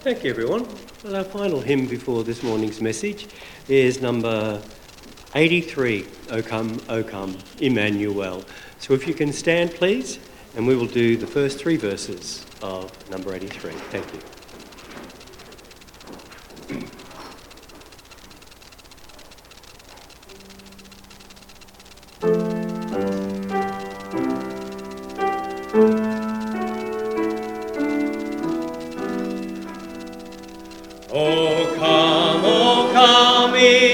Thank you, everyone. Well, our final hymn before this morning's message is number 83, O Come, Emmanuel. So if you can stand, please, and we will do the first three verses of number 83. Thank you. O come,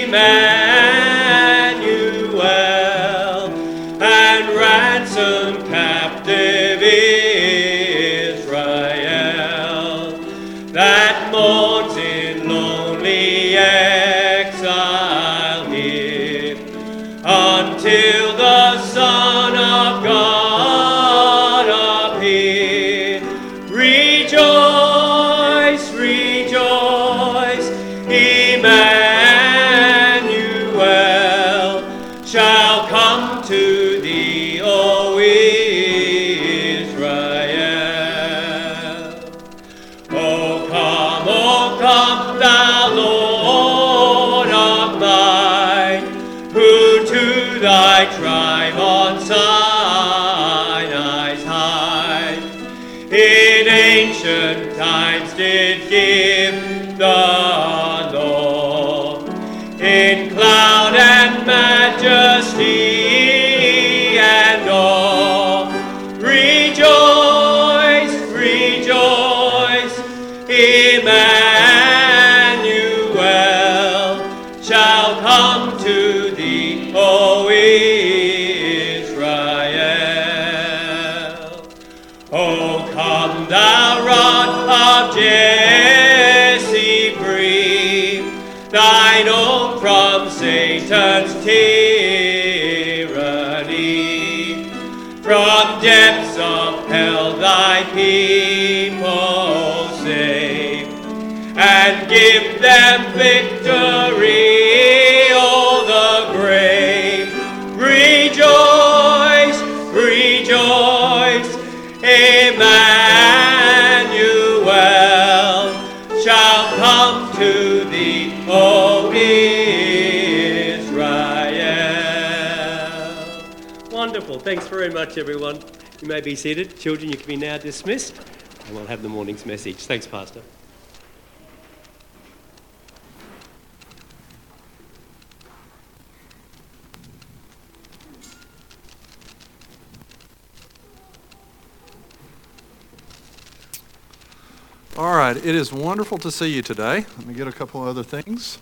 Emmanuel, and ransom captive Israel, that mourns in lonely exile here, until the Son of God appear. Rejoice, rejoice, Emmanuel shall come to thee, O Israel. O come, thou Lord of might, who to thy tribe on Sinai's height in ancient times did give the law, in cloud and majesty and awe. Rejoice, rejoice, Emmanuel shall come to thee, O Israel. O come, thou rod of Jesse, free thine own from Satan's tyranny. From depths of hell thy people save, and give them victory o'er the grave. Rejoice, rejoice, Emmanuel shall come to thee, O Israel. Wonderful. Thanks very much, everyone. You may be seated. Children, you can be now dismissed, and we'll have the morning's message. Thanks, Pastor. All right, it is wonderful to see you today. Let me get a couple other things.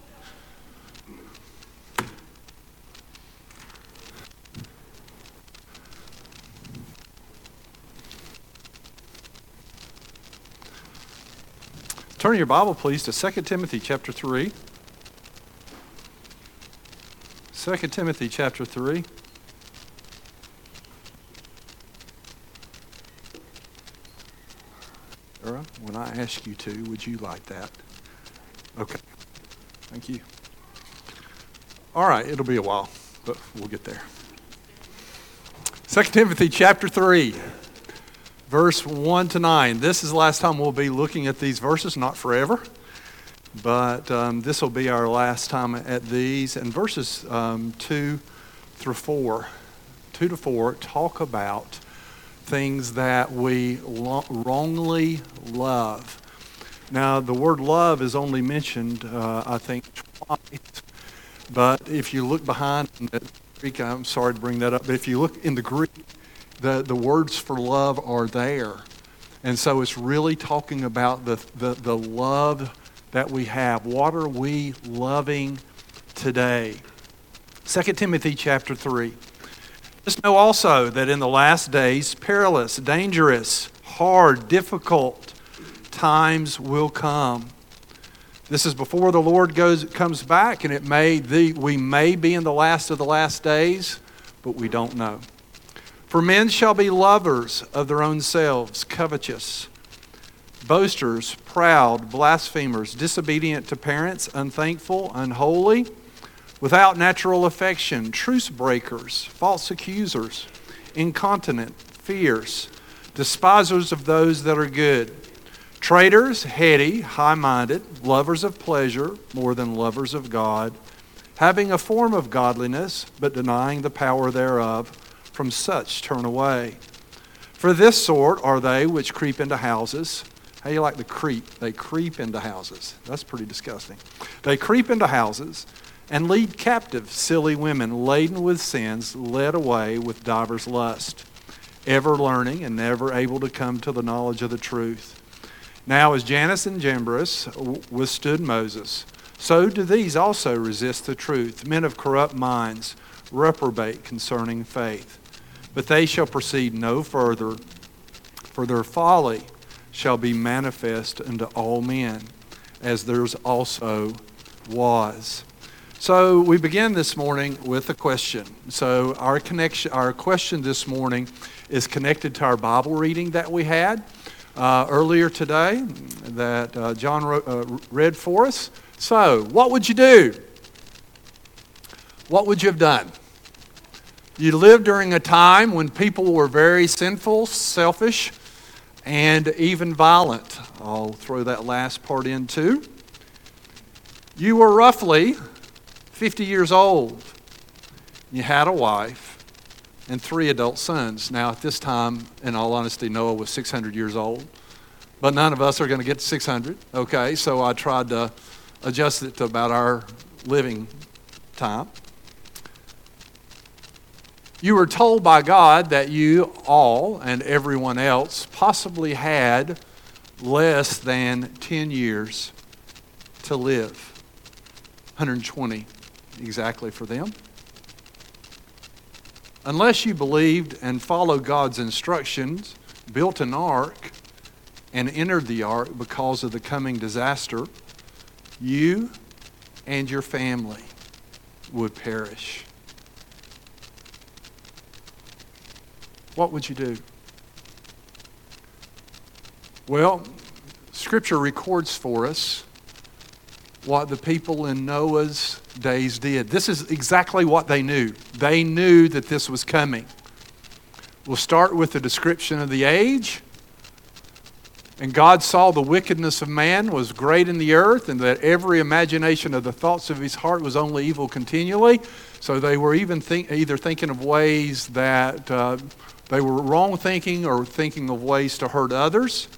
Turn your Bible, please, to 2 Timothy chapter 3. 2 Timothy chapter 3. Sarah, when I ask you to, would you like that? Okay. Thank you. All right, it'll be a while, but we'll get there. 2 Timothy chapter 3. Verse 1 to 9. This is the last time we'll be looking at these verses, not forever, but this will be our last time at these. And verses 2 through 4, 2 to 4, talk about things that we wrongly love. Now, the word love is only mentioned, I think, twice. But if you look behind in the Greek, I'm sorry to bring that up, but if you look in the Greek, the words for love are there. And so it's really talking about the love that we have. What are we loving today? 2 Timothy chapter 3. Just know also that in the last days, perilous, dangerous, hard, difficult times will come. This is before the Lord comes back, and we may be in the last of the last days, but we don't know. For men shall be lovers of their own selves, covetous, boasters, proud, blasphemers, disobedient to parents, unthankful, unholy, without natural affection, truce breakers, false accusers, incontinent, fierce, despisers of those that are good, Traitors, heady, high-minded, lovers of pleasure more than lovers of God, having a form of godliness, but denying the power thereof, from such turn away. For this sort are they which creep into houses. How do you like the creep? They creep into houses. That's pretty disgusting. They creep into houses and lead captive silly women laden with sins, led away with divers lust, ever learning and never able to come to the knowledge of the truth. Now as Jannes and Jambres withstood Moses, so do these also resist the truth, men of corrupt minds, reprobate concerning faith. But they shall proceed no further, for their folly shall be manifest unto all men, as theirs also was. So we begin this morning with a question. So our question this morning is connected to our Bible reading that we had earlier today that John read for us. So, what would you do? What would you have done? You lived during a time when people were very sinful, selfish, and even violent. I'll throw that last part in too. You were roughly 50 years old. You had a wife and 3 adult sons. Now, at this time, in all honesty, Noah was 600 years old. But none of us are going to get to 600. Okay, so I tried to adjust it to about our living time. You were told by God that you all and everyone else possibly had less than 10 years to live. 120 exactly for them. Unless you believed and followed God's instructions, built an ark, and entered the ark because of the coming disaster, you and your family would perish. What would you do? Well, Scripture records for us what the people in Noah's days did. This is exactly what they knew. They knew that this was coming. We'll start with the description of the age. And God saw the wickedness of man was great in the earth, and that every imagination of the thoughts of his heart was only evil continually. So they were even either thinking of ways that they were wrong thinking, or thinking of ways to hurt others.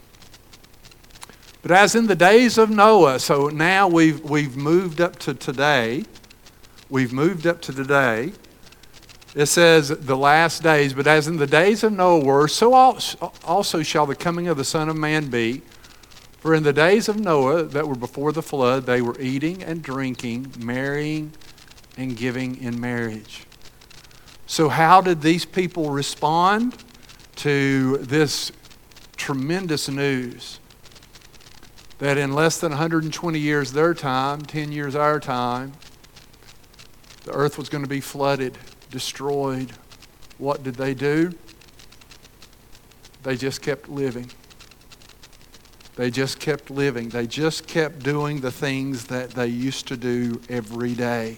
But as in the days of Noah, so now we've moved up to today. We've moved up to today. It says the last days, but as in the days of Noah were, so also shall the coming of the Son of Man be. For in the days of Noah that were before the flood, they were eating and drinking, marrying and giving in marriage. So how did these people respond to this tremendous news? That in less than 120 years their time, 10 years our time, the earth was going to be flooded, destroyed. What did they do? They just kept living. They just kept living. They just kept doing the things that they used to do every day.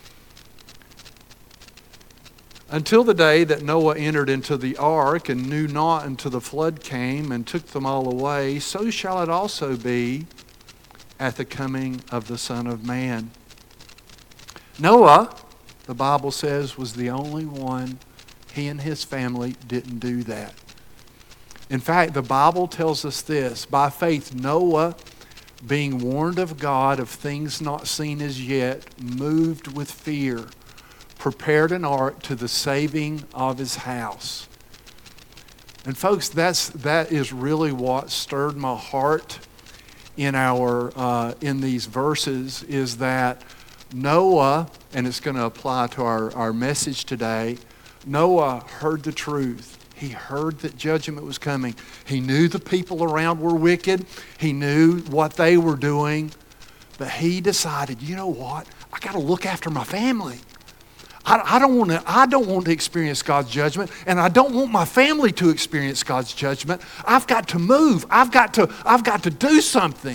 Until the day that Noah entered into the ark and knew not until the flood came and took them all away, so shall it also be at the coming of the Son of Man. Noah, the Bible says, was the only one. He and his family didn't do that. In fact, the Bible tells us this: by faith, Noah, being warned of God of things not seen as yet, moved with fear, prepared an ark to the saving of his house. And folks, that is really what stirred my heart in these verses, is that Noah, and it's going to apply to our message today, Noah heard the truth. He heard that judgment was coming. He knew the people around were wicked. He knew what they were doing. But he decided, you know what? I got to look after my family. I don't want to experience God's judgment, and I don't want my family to experience God's judgment. I've got to move. I've got to do something.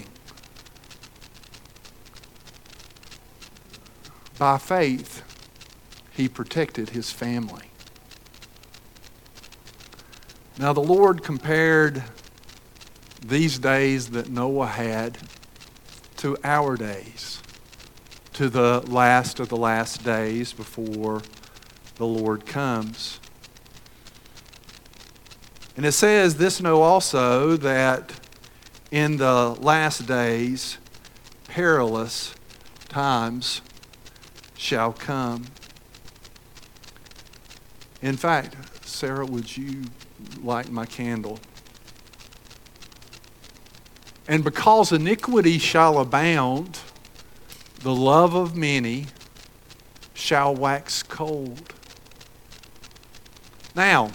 By faith, he protected his family. Now the Lord compared these days that Noah had to our days, to the last of the last days before the Lord comes. And it says, "This know also, that in the last days perilous times shall come." In fact, Sarah, would you light my candle? "And because iniquity shall abound, the love of many shall wax cold." Now,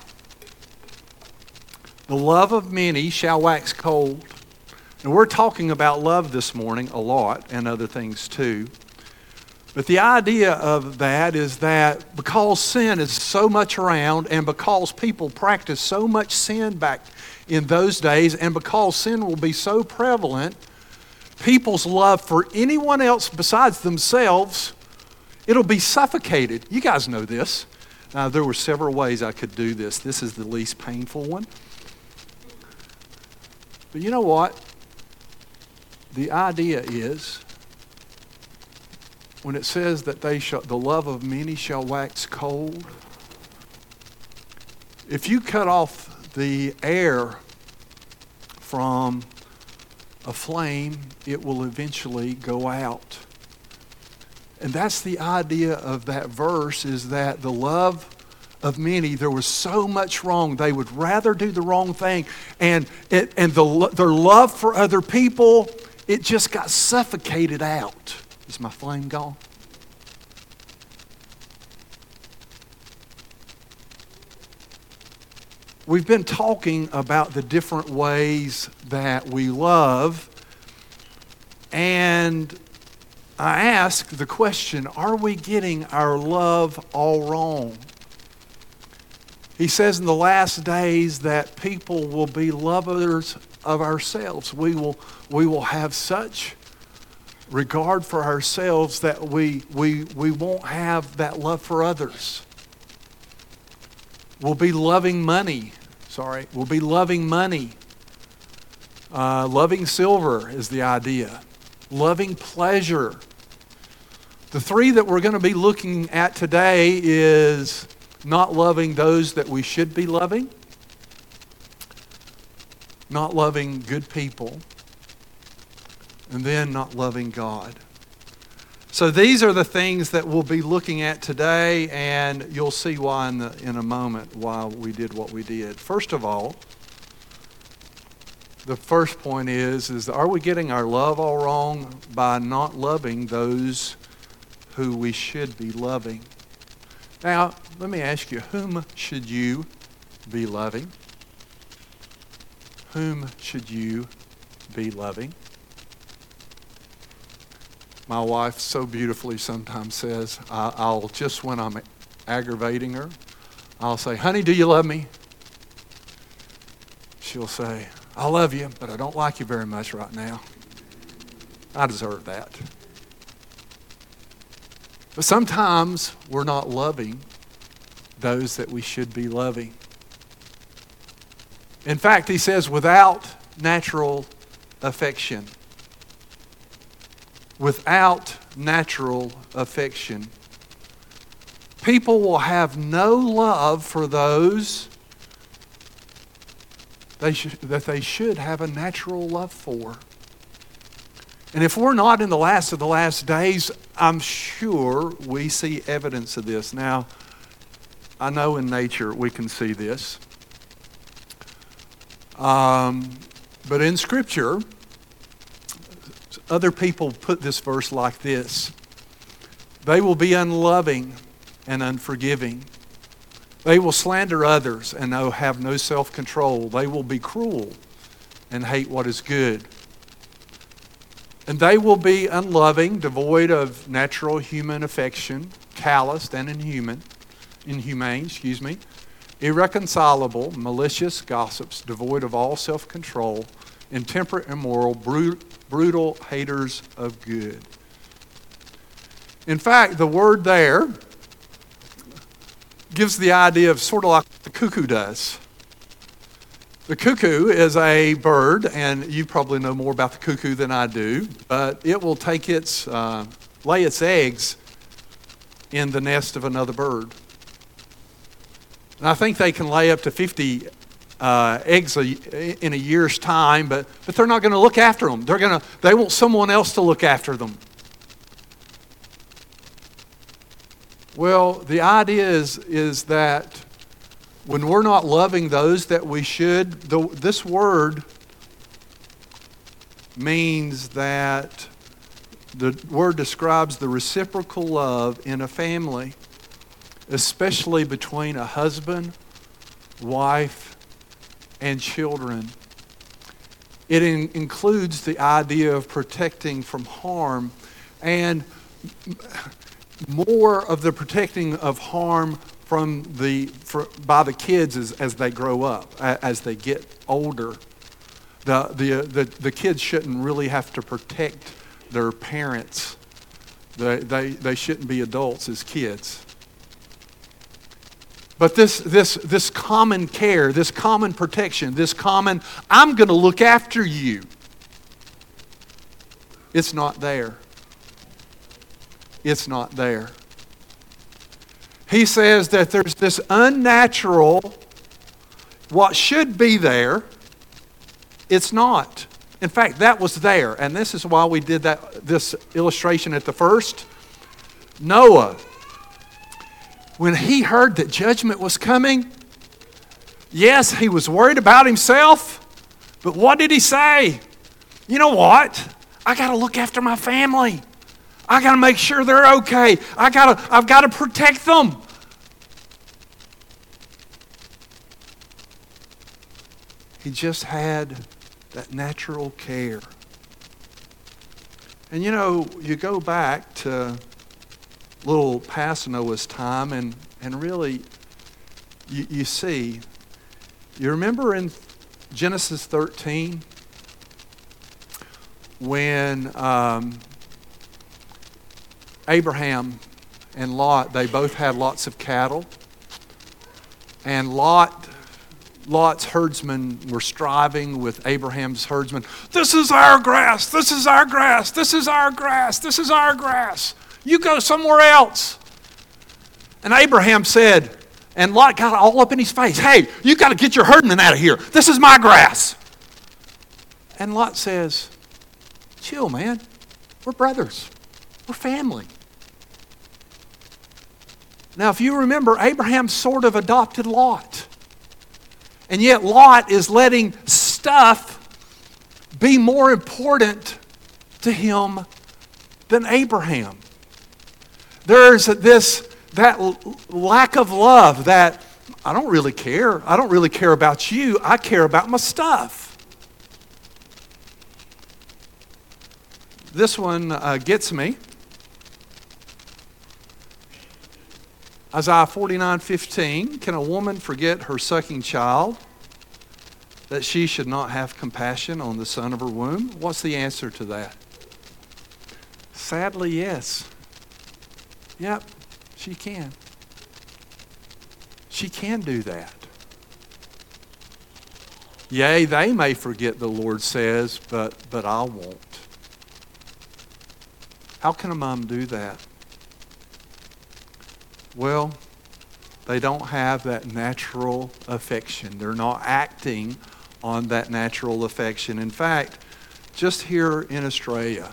the love of many shall wax cold. And we're talking about love this morning a lot, and other things too. But the idea of that is that because sin is so much around, and because people practice so much sin back in those days, and because sin will be so prevalent, people's love for anyone else besides themselves, it'll be suffocated. You guys know this. Now, there were several ways I could do this. This is the least painful one. But you know what? The idea is, when it says that the love of many shall wax cold, if you cut off the air from a flame, it will eventually go out. And that's the idea of that verse, is that the love of many, there was so much wrong. They would rather do the wrong thing. And their love for other people, it just got suffocated out. Is my flame gone? We've been talking about the different ways that we love, and I ask the question, are we getting our love all wrong? He says in the last days that people will be lovers of ourselves. We will have such regard for ourselves that we won't have that love for others. We'll be loving money. We'll be loving money. Loving silver is the idea. Loving pleasure. The three that we're going to be looking at today is not loving those that we should be loving, not loving good people, and then not loving God. So these are the things that we'll be looking at today, and you'll see why in a moment why we did what we did. First of all, the first point is are we getting our love all wrong by not loving those who we should be loving? Now, let me ask you, whom should you be loving? Whom should you be loving? My wife so beautifully sometimes says, I'll just when I'm aggravating her, I'll say, "Honey, do you love me?" She'll say, "I love you, but I don't like you very much right now." I deserve that. But sometimes we're not loving those that we should be loving. In fact, he says, without natural affection. Without natural affection. People will have no love for those that they should have a natural love for. And if we're not in the last of the last days, I'm sure we see evidence of this. Now, I know in nature we can see this. But in Scripture, other people put this verse like this. They will be unloving and unforgiving. They will slander others and have no self-control. They will be cruel and hate what is good. And they will be unloving, devoid of natural human affection, calloused and inhumane, irreconcilable, malicious gossips, devoid of all self-control, intemperate, immoral, brutal haters of good. In fact, the word there gives the idea of sort of like the cuckoo does. The cuckoo is a bird, and you probably know more about the cuckoo than I do, but it will take lay its eggs in the nest of another bird. And I think they can lay up to 50 eggs in a year's time, but they're not going to look after them. They want someone else to look after them. Well, the idea is that when we're not loving those that we should, this word means that the word describes the reciprocal love in a family, especially between a husband, wife, and children. It includes the idea of protecting from harm, and more of the protecting of harm by the kids as they grow up, as they get older. The kids shouldn't really have to protect their parents. They shouldn't be adults as kids. But this common care, this common protection, this common, I'm going to look after you, it's not there. It's not there. He says that there's this unnatural, what should be there, it's not. In fact, that was there, and this is why we did this illustration at the first. Noah, when he heard that judgment was coming, yes, he was worried about himself, but what did he say? You know what? I got to look after my family. I got to make sure they're okay. I've got to protect them. He just had that natural care. And you know, you go back to little past Noah's time and really you see, you remember in Genesis 13 when Abraham and Lot, they both had lots of cattle, and Lot's herdsmen were striving with Abraham's herdsmen. This is our grass, this is our grass, this is our grass, this is our grass. You go somewhere else. And Abraham said, and Lot got all up in his face, hey, you got to get your herdmen out of here. This is my grass. And Lot says, chill, man. We're brothers. We're family. Now, if you remember, Abraham sort of adopted Lot. And yet Lot is letting stuff be more important to him than Abraham. There's that lack of love that I don't really care. I don't really care about you. I care about my stuff. This one gets me. Isaiah 49:15, can a woman forget her sucking child, that she should not have compassion on the son of her womb? What's the answer to that? Sadly, yes. Yep, she can. She can do that. Yea, they may forget, the Lord says, but I won't. How can a mom do that? Well, they don't have that natural affection. They're not acting on that natural affection. In fact, just here in Australia,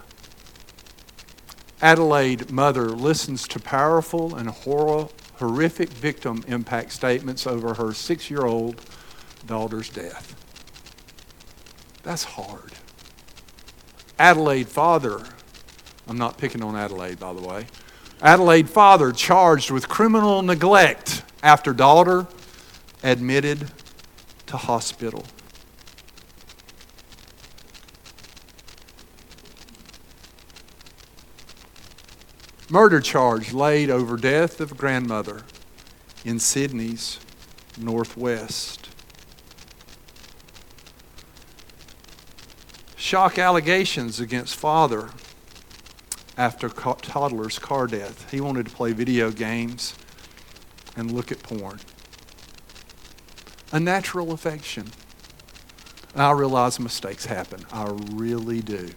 Adelaide mother listens to powerful and horrific victim impact statements over her 6-year-old daughter's death. That's hard. Adelaide father, I'm not picking on Adelaide, by the way. Adelaide father charged with criminal neglect after daughter admitted to hospital. Murder charge laid over death of grandmother in Sydney's northwest. Shock allegations against father after toddler's car death. He wanted to play video games and look at porn. A natural affection. And I realize mistakes happen. I really do.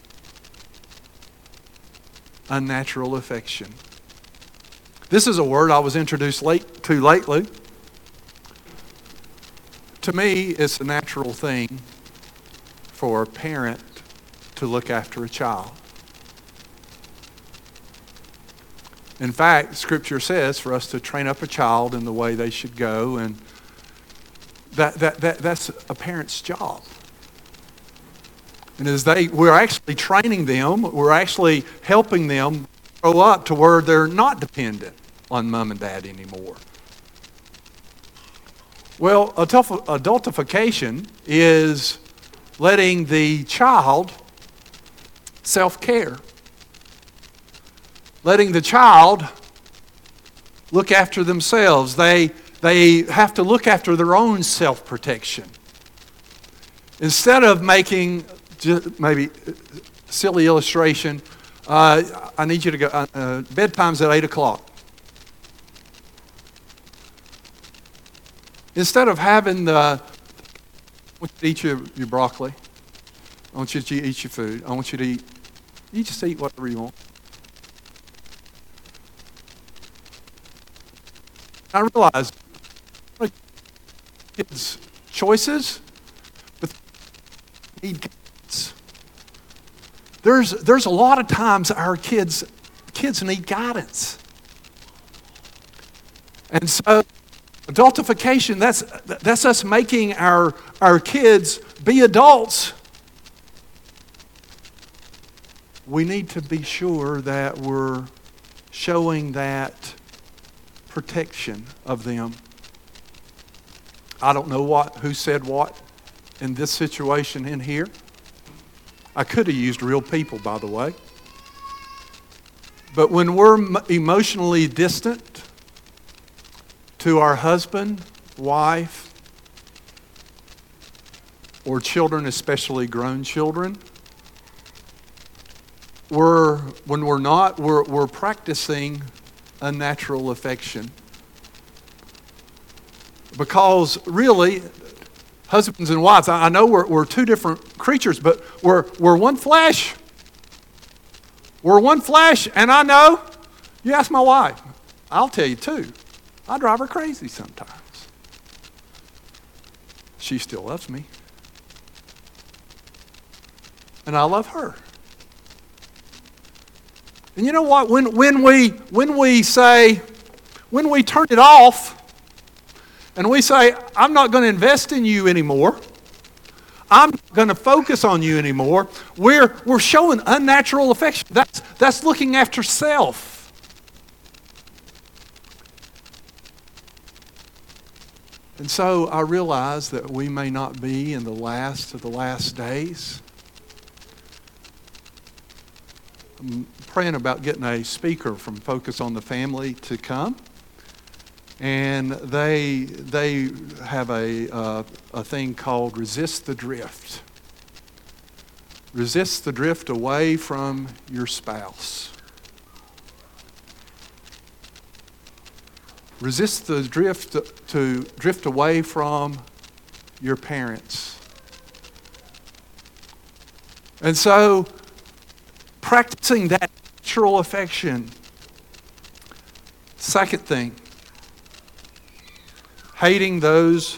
Unnatural affection. This is a word I was introduced to lately. To me, it's a natural thing for a parent to look after a child. In fact, Scripture says for us to train up a child in the way they should go, and that's a parent's job. And as we're actually training them, we're actually helping them grow up to where they're not dependent on mom and dad anymore. Well, adultification is letting the child self-care. Letting the child look after themselves. They have to look after their own self-protection. Instead of making, maybe silly illustration, I need you to go, bedtime's at 8 o'clock. Instead of having I want you to eat your broccoli. I want you to eat your food. I want you to eat, you just eat whatever you want. I realize kids' choices, but they need guidance. There's a lot of times our kids need guidance. And so adultification, that's us making our kids be adults. We need to be sure that we're showing that protection of them. I don't know who said what in this situation in here. I could have used real people, by the way. But when we're emotionally distant to our husband, wife, or children, especially grown children, we're practicing unnatural affection. Because really, husbands and wives, I know we're two different creatures, but we're one flesh. We're one flesh, and I know, you ask my wife, I'll tell you too, I drive her crazy sometimes. She still loves me. And I love her. And you know what? When we turn it off and we say, I'm not going to invest in you anymore, I'm not going to focus on you anymore, we're showing unnatural affection. That's looking after self. And so I realize that we may not be in the last of the last days. I'm praying about getting a speaker from Focus on the Family to come. And they have a thing called Resist the Drift. Resist the drift away from your spouse. Resist the drift to drift away from your parents. And so, practicing that natural affection. Second thing, hating those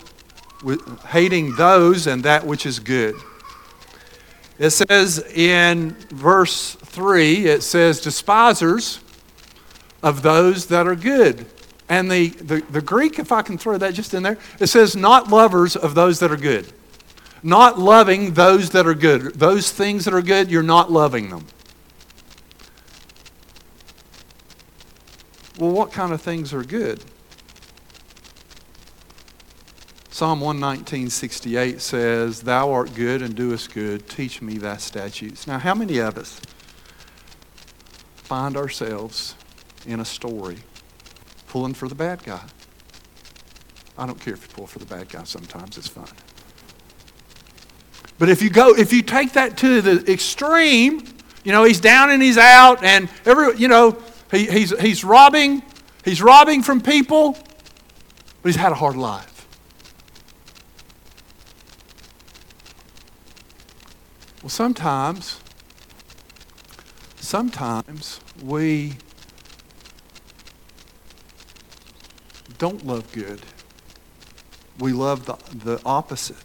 and that which is good. It says in verse 3, it says, despisers of those that are good. And the Greek, if I can throw that just in there, it says not lovers of those that are good. Not loving those that are good. Those things that are good, you're not loving them. Well, what kind of things are good? Psalm 119:68 says, Thou art good and doest good, teach me thy statutes. Now, how many of us find ourselves in a story pulling for the bad guy? I don't care if you pull for the bad guy, sometimes it's fun. But if you take that to the extreme, he's down and he's out, and he's robbing from people, but he's had a hard life. Well, sometimes we don't love good. We love the opposite.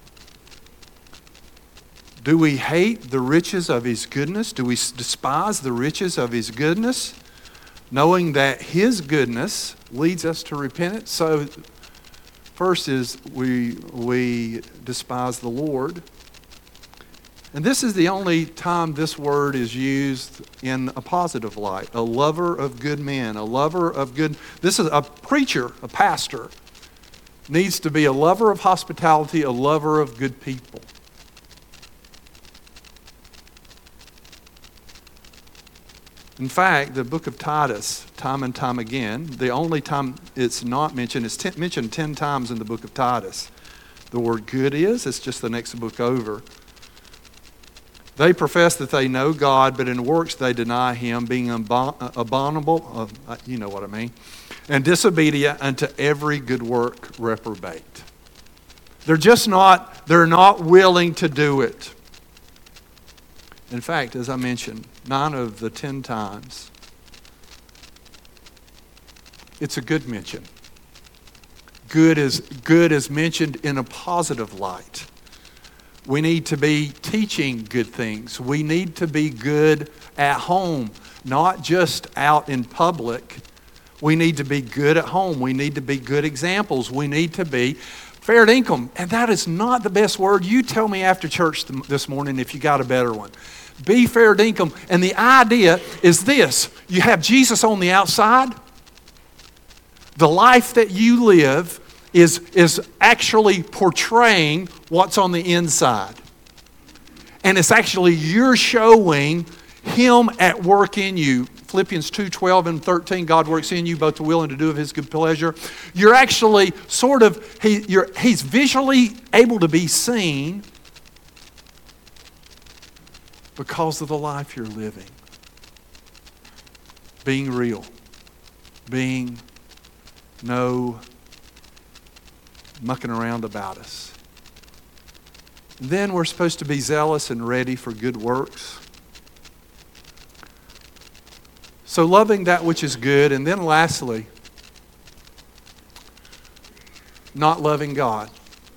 Do we hate the riches of His goodness? Do we despise the riches of His goodness, knowing that His goodness leads us to repentance? So first is we despise the Lord. And this is the only time this word is used in a positive light. A lover of good men, a lover of good... This is a preacher, a pastor, needs to be a lover of hospitality, a lover of good people. In fact, the book of Titus, time and time again, the only time it's not mentioned, it's mentioned 10 times in the book of Titus. The word good it's just the next book over. They profess that they know God, but in works they deny Him, being abominable, you know what I mean, and disobedient unto every good work reprobate. They're not willing to do it. In fact, as I mentioned, 9 of the 10 times, it's a good mention. Good is mentioned in a positive light. We need to be teaching good things. We need to be good at home, not just out in public. We need to be good at home. We need to be good examples. We need to be fair dinkum. And that is not the best word. You tell me after church this morning if you got a better one. Be fair dinkum. And the idea is this. You have Jesus on the outside. The life that you live is actually portraying what's on the inside. And it's actually you're showing Him at work in you. Philippians 2:12 and 13, God works in you both to will and to do of His good pleasure. You're actually He's visually able to be seen because of the life you're living. Being real. Being no mucking around about us. Then we're supposed to be zealous and ready for good works. So loving that which is good. And then lastly, not loving God.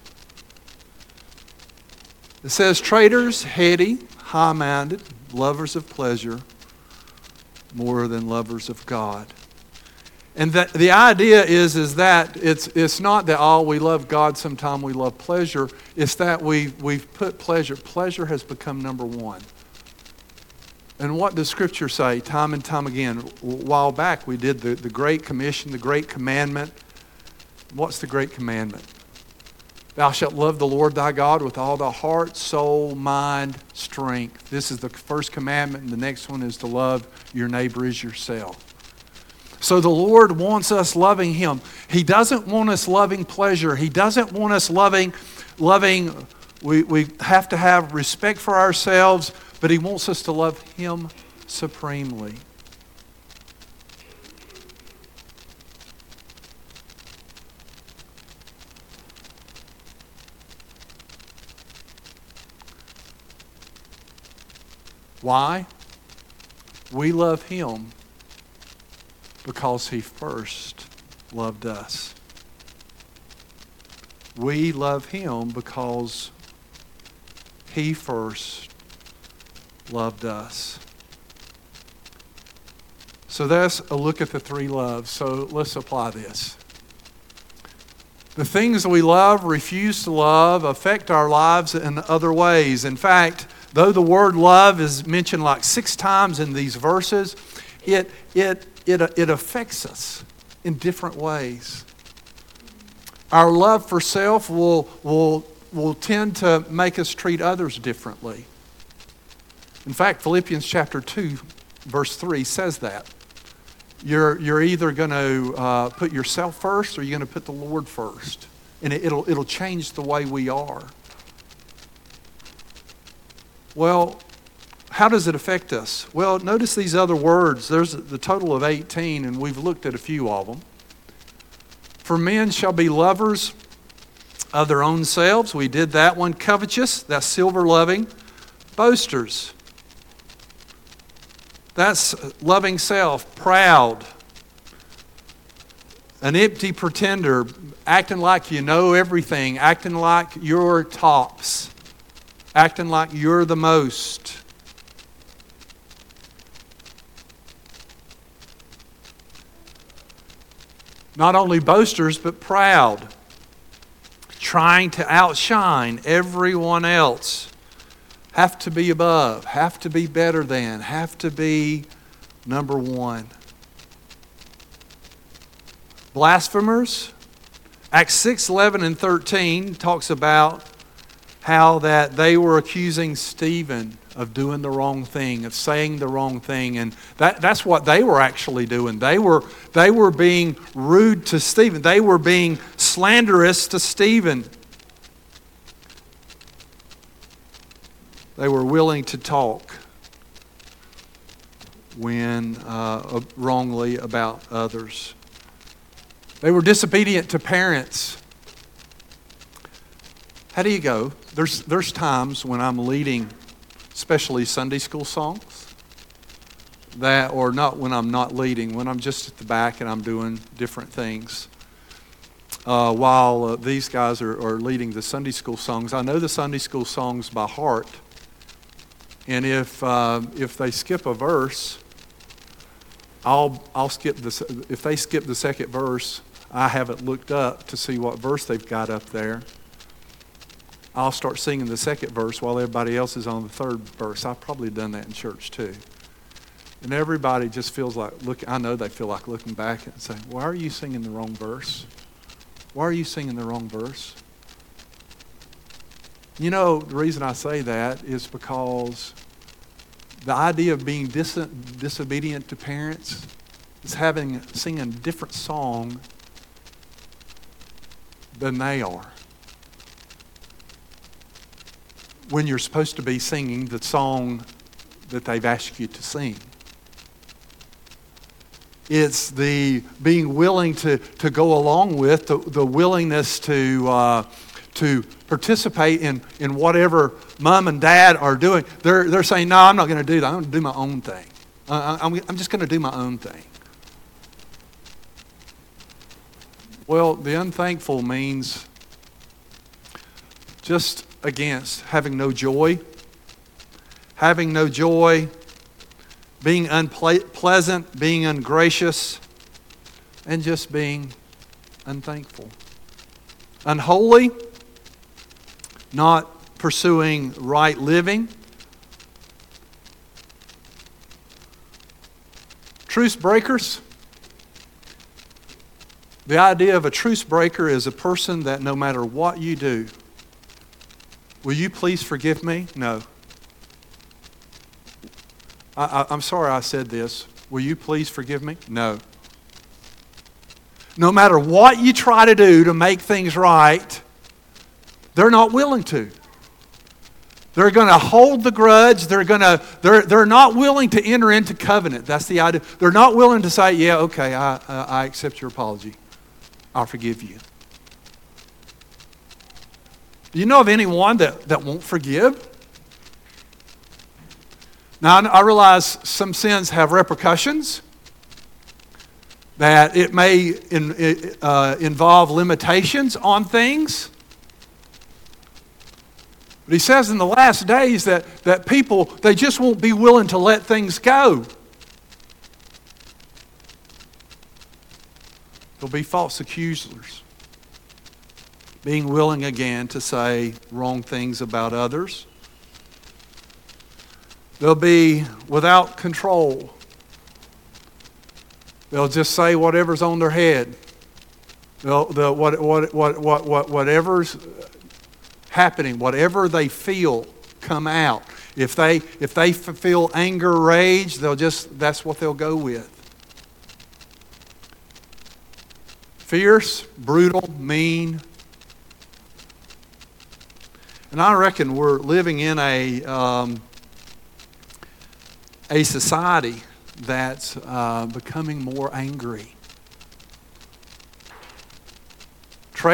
It says traitors, heady, high-minded, lovers of pleasure, more than lovers of God. And that the idea is that it's not that we love God, sometimes we love pleasure. It's that we've put pleasure. Pleasure has become number one. And what does Scripture say time and time again? A while back we did the Great Commission, the Great Commandment. What's the Great Commandment? Thou shalt love the Lord thy God with all thy heart, soul, mind, strength. This is the first commandment, and the next one is to love your neighbor as yourself. So the Lord wants us loving Him. He doesn't want us loving pleasure. He doesn't want us loving. We have to have respect for ourselves, but He wants us to love Him supremely. Why? We love Him because He first loved us. We love Him because He first loved us. So that's a look at the three loves. So let's apply this. The things we love, refuse to love, affect our lives in other ways. In fact, though the word love is mentioned like 6 times in these verses, it affects us in different ways. Our love for self will tend to make us treat others differently. In fact, Philippians chapter 2, verse 3 says that. You're either going to put yourself first or you're going to put the Lord first. And it'll change the way we are. Well, how does it affect us? Well, notice these other words. There's the total of 18, and we've looked at a few of them. For men shall be lovers of their own selves. We did that one. Covetous, that's silver loving. Boasters. That's loving self. Proud. An empty pretender, acting like you know everything, acting like you're tops, acting like you're the most. Not only boasters, but proud, trying to outshine everyone else. Have to be above, have to be better than, have to be number one. Blasphemers. Acts 6, 11, and 13 talks about how that they were accusing Stephen of doing the wrong thing, of saying the wrong thing. And that's what they were actually doing. They were being rude to Stephen. They were being slanderous to Stephen. They were willing to talk when wrongly about others. They were disobedient to parents. How do you go? There's times when I'm leading, especially Sunday school songs, or not when I'm not leading, when I'm just at the back and I'm doing different things. While these guys are leading the Sunday school songs, I know the Sunday school songs by heart. And if they skip a verse, I'll skip this. If they skip the second verse, I haven't looked up to see what verse they've got up there. I'll start singing the second verse while everybody else is on the third verse. I've probably done that in church too. And everybody just feels like, I know they feel like looking back and saying, why are you singing the wrong verse? Why are you singing the wrong verse? You know, the reason I say that is because the idea of being disobedient to parents is singing a different song than they are. When you're supposed to be singing the song that they've asked you to sing. It's the being willing to go along with, the willingness to participate in whatever mom and dad are doing. They're saying, no, I'm not going to do that. I'm going to do my own thing. I'm just going to do my own thing. Well, the unthankful means just against having no joy, being unpleasant, being ungracious, and just being unthankful. Unholy, not pursuing right living. Truce breakers. The idea of a truce breaker is a person that no matter what you do, will you please forgive me? No. I'm sorry I said this. Will you please forgive me? No. No matter what you try to do to make things right, they're not willing to. They're going to hold the grudge. They're not willing to enter into covenant. That's the idea. They're not willing to say, yeah, okay, I accept your apology. I'll forgive you. Do you know of anyone that won't forgive? Now, I realize some sins have repercussions, that it may involve limitations on things. But he says in the last days that people, they just won't be willing to let things go. There'll be false accusers, being willing again to say wrong things about others. They'll be without control. They'll just say whatever's on their head. Whatever's happening, whatever they feel, come out. If they feel anger, rage, that's what they'll go with. Fierce, brutal, mean. And I reckon we're living in a society that's becoming more angry.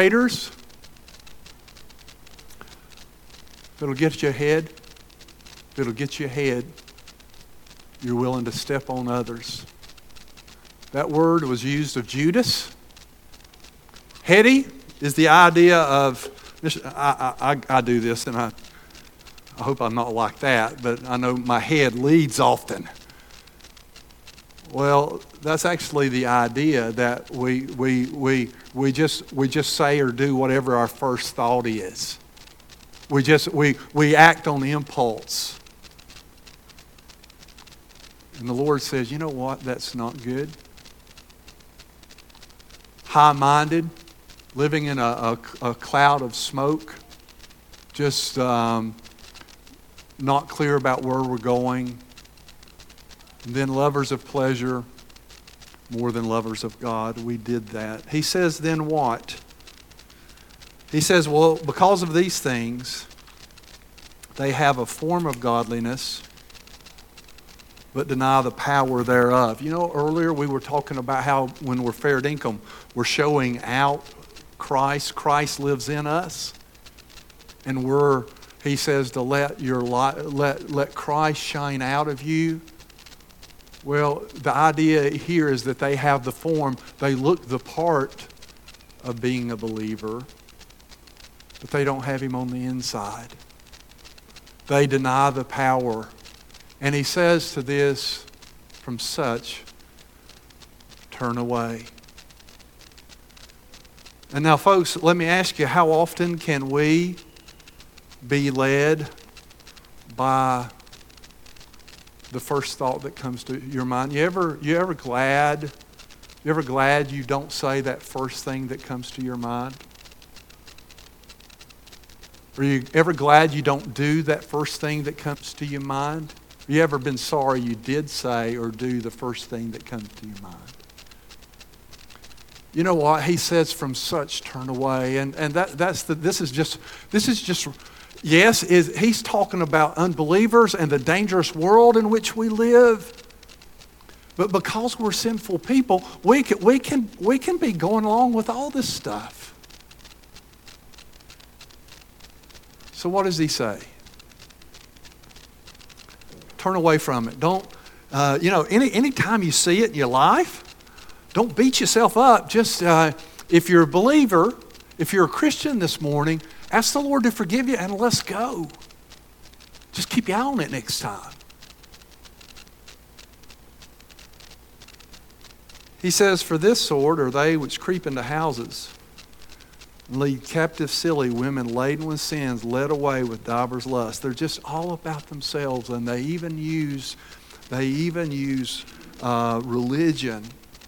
Traitors, if it'll get you ahead. if it'll get you ahead, you're willing to step on others. That word was used of Judas. Heady is the idea of, I do this, and I hope I'm not like that, but I know my head leads often. Well, that's actually the idea that we just say or do whatever our first thought is. We act on the impulse. And the Lord says, you know what? That's not good. High-minded, living in a cloud of smoke, just not clear about where we're going. And then lovers of pleasure more than lovers of God. We did that. He says, then what? He says, well, because of these things, they have a form of godliness, but deny the power thereof. You know, earlier we were talking about how when we're fair dinkum, we're showing out Christ. Christ lives in us. And he says to let your light, let Christ shine out of you. Well, the idea here is that they have the form, they look the part of being a believer, but they don't have him on the inside. They deny the power. And he says to this, from such, turn away. And now, folks, let me ask you, how often can we be led by the first thought that comes to your mind? You ever glad you don't say that first thing that comes to your mind? Are you ever glad you don't do that first thing that comes to your mind? Have you ever been sorry you did say or do the first thing that comes to your mind? You know what? He says, from such turn away. And this is just yes, he's talking about unbelievers and the dangerous world in which we live. But because we're sinful people, we can be going along with all this stuff. So what does he say? Turn away from it. Don't, any time you see it in your life, don't beat yourself up. Just, if you're a believer, if you're a Christian this morning, ask the Lord to forgive you and let's go. Just keep you on it next time. He says, for this sort are they which creep into houses and lead captive silly women laden with sins, led away with divers lusts. They're just all about themselves, and they even use religion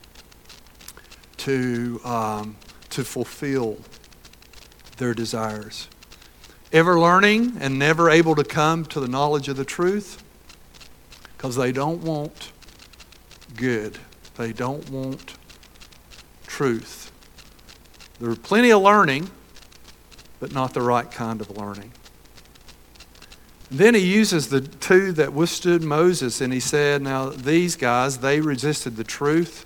to fulfill their desires. Ever learning and never able to come to the knowledge of the truth, because they don't want good. They don't want truth. There's plenty of learning, but not the right kind of learning. And then he uses the two that withstood Moses, and he said, now these guys, they resisted the truth,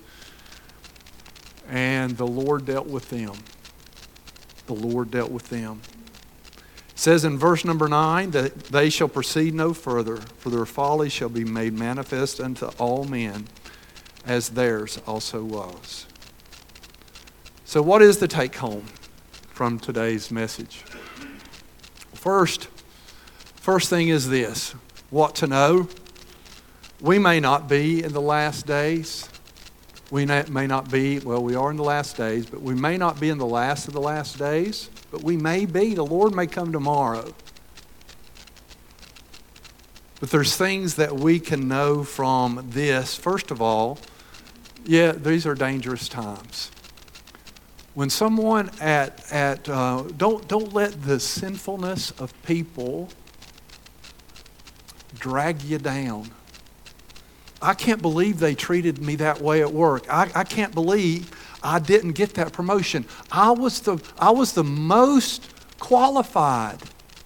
and the Lord dealt with them. The Lord dealt with them. It says in verse number 9 that they shall proceed no further, for their folly shall be made manifest unto all men, as theirs also was. So what is the take home from today's message? First thing is this, what to know. We may not be in the last days. We may not be, well, we are in the last days, but we may not be in the last of the last days, but we may be. The Lord may come tomorrow. But there's things that we can know from this. First of all, yeah, these are dangerous times. When someone don't let the sinfulness of people drag you down. I can't believe they treated me that way at work. I can't believe I didn't get that promotion. I was the most qualified.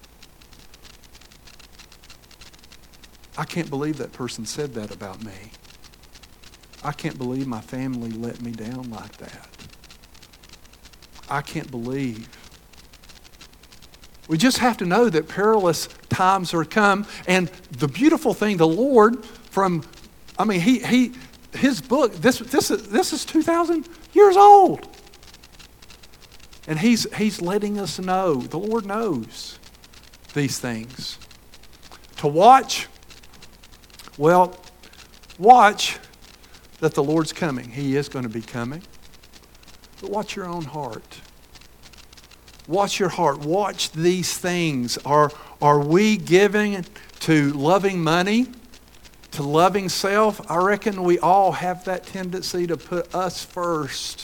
I can't believe that person said that about me. I can't believe my family let me down like that. I can't believe. We just have to know that perilous times are come. And the beautiful thing, the Lord his book, this is 2,000 years old. And he's letting us know, the Lord knows these things. To watch, well, watch that the Lord's coming. He is going to be coming. But watch your own heart. Watch your heart. Watch these things. Are we giving to loving money, to loving self? I reckon we all have that tendency to put us first.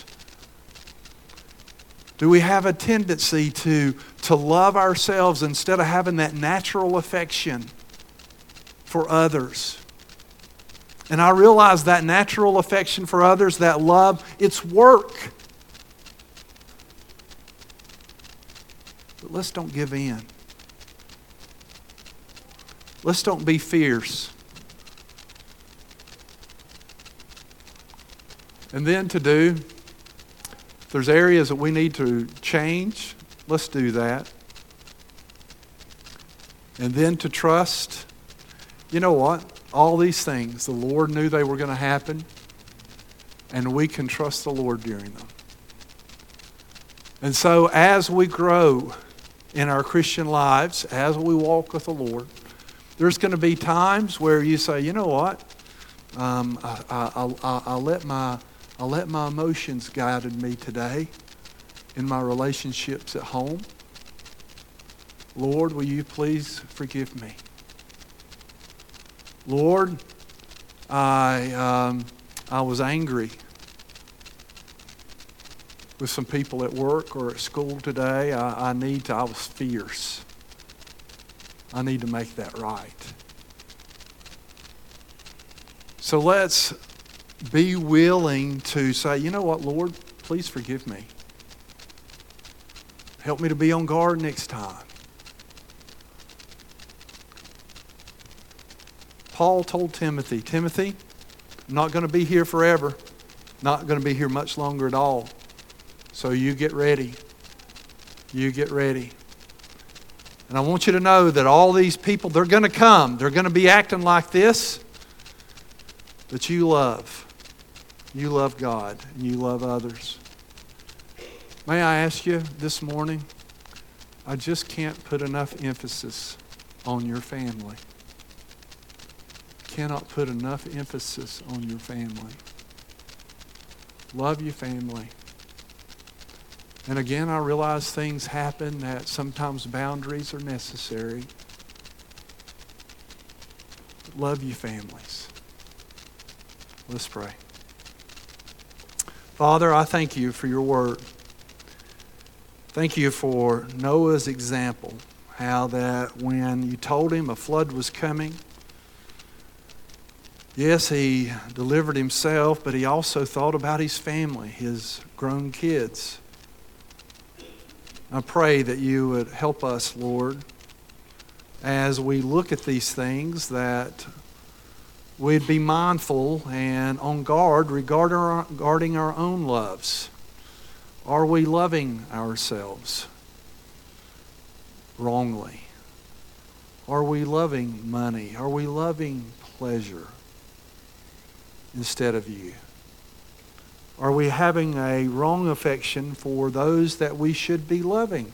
Do we have a tendency to love ourselves instead of having that natural affection for others? And I realize that natural affection for others, that love, it's work. But let's don't give in. Let's don't be fierce. And then if there's areas that we need to change, let's do that. And then to trust, you know what? All these things, the Lord knew they were going to happen, and we can trust the Lord during them. And so as we grow in our Christian lives, as we walk with the Lord, there's going to be times where you say, you know what? I'll let my emotions guide me today in my relationships at home. Lord, will you please forgive me? Lord, I was angry with some people at work or at school today. I was fierce. I need to make that right. So let's be willing to say, you know what, Lord, please forgive me. Help me to be on guard next time. Paul told Timothy, I'm not going to be here forever. Not going to be here much longer at all. So you get ready. You get ready. And I want you to know that all these people, they're going to come. They're going to be acting like this. But you love. You love God and you love others. May I ask you this morning, I just can't put enough emphasis on your family. Cannot put enough emphasis on your family. Love your family. And again, I realize things happen, that sometimes boundaries are necessary. But love your families. Let's pray. Father, I thank you for your word. Thank you for Noah's example, how that when you told him a flood was coming, yes, he delivered himself, but he also thought about his family, his grown kids. I pray that you would help us, Lord, as we look at these things, that we'd be mindful and on guard regarding our own loves. Are we loving ourselves wrongly? Are we loving money? Are we loving pleasure instead of you? Are we having a wrong affection for those that we should be loving?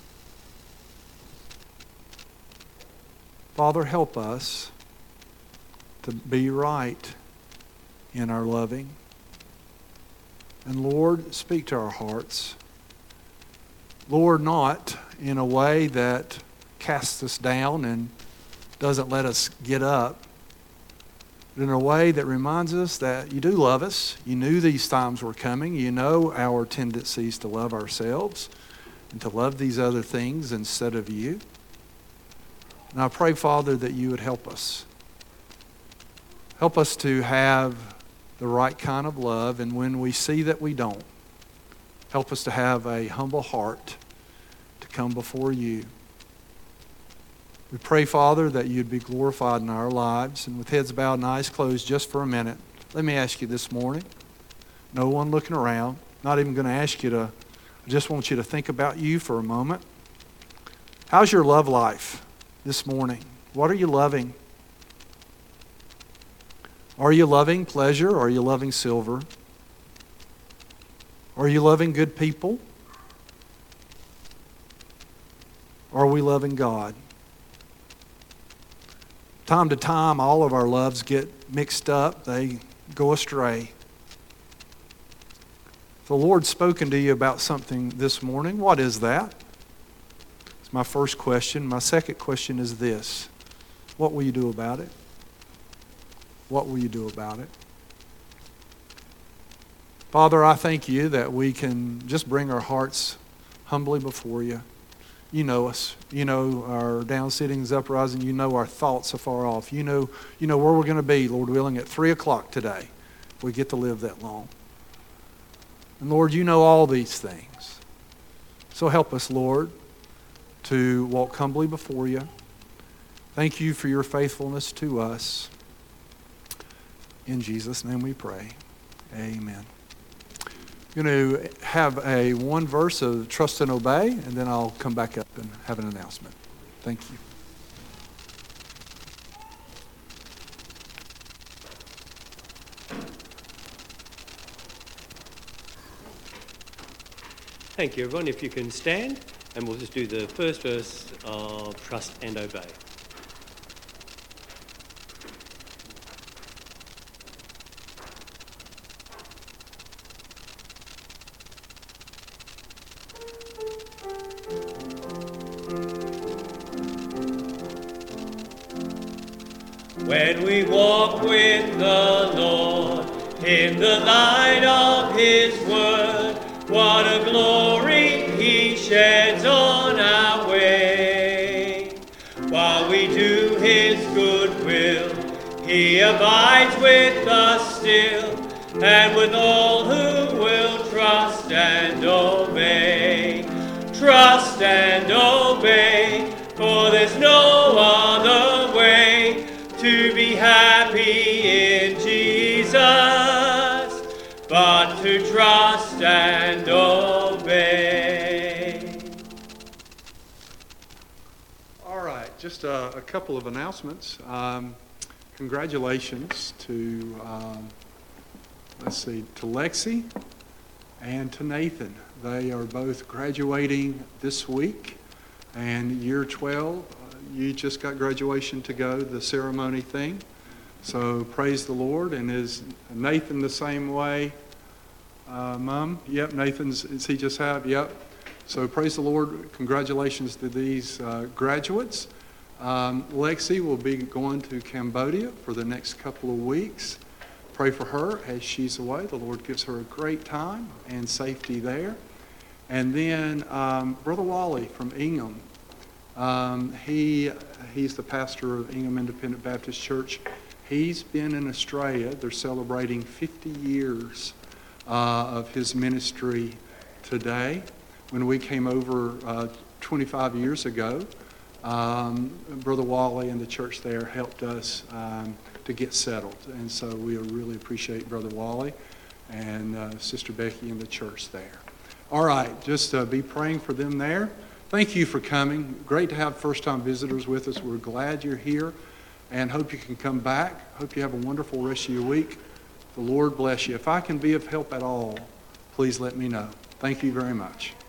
Father, help us to be right in our loving. And Lord, speak to our hearts. Lord, not in a way that casts us down and doesn't let us get up, but in a way that reminds us that you do love us. You knew these times were coming. You know our tendencies to love ourselves and to love these other things instead of you. And I pray, Father, that you would help us. Help us to have the right kind of love, and when we see that we don't, help us to have a humble heart to come before you. We pray, Father, that you'd be glorified in our lives. And with heads bowed and eyes closed just for a minute, let me ask you this morning, no one looking around, not even going to ask you to, I just want you to think about you for a moment. How's your love life? this morning? What are you loving? Are you loving pleasure? Are you loving silver? Are you loving good people? Are we loving God? Time to time, all of our loves get mixed up. They go astray. The Lord's spoken to you about something this morning. What is that? It's my first question. My second question is this. What will you do about it? What will you do about it? Father, I thank you that we can just bring our hearts humbly before you. You know us. You know our down sittings, uprising. You know our thoughts afar off. You know where we're going to be, Lord willing, at 3 o'clock today. If we get to live that long. And Lord, you know all these things. So help us, Lord, to walk humbly before you. Thank you for your faithfulness to us. In Jesus' name we pray. Amen. I'm going to have one verse of trust and obey, and then I'll come back up and have an announcement. Thank you. Thank you, everyone. If you can stand, and we'll just do the first verse of trust and obey. When we walk with the Lord in the light of His word, what a glory He sheds on our way. While we do His good will, He abides with us still, and with all who will trust and obey. Trust and obey, for there's no other way to be happy in Jesus, but to trust and obey. All right, just a couple of announcements. Congratulations to, to Lexi and to Nathan. They are both graduating this week, and year 12, you just got graduation to go, the ceremony thing. So praise the Lord. And is Nathan the same way? Mom? Yep, is he just have? Yep. So praise the Lord. Congratulations to these graduates. Lexi will be going to Cambodia for the next couple of weeks. Pray for her as she's away. The Lord gives her a great time and safety there. And then Brother Wally from Ingham. He's the pastor of Ingham Independent Baptist Church. He's been in Australia. They're celebrating 50 years of his ministry today. When we came over 25 years ago, Brother Wally and the church there helped us to get settled. And so we really appreciate Brother Wally and Sister Becky and the church there. All right, just be praying for them there. Thank you for coming. Great to have first-time visitors with us. We're glad you're here and hope you can come back. Hope you have a wonderful rest of your week. The Lord bless you. If I can be of help at all, please let me know. Thank you very much.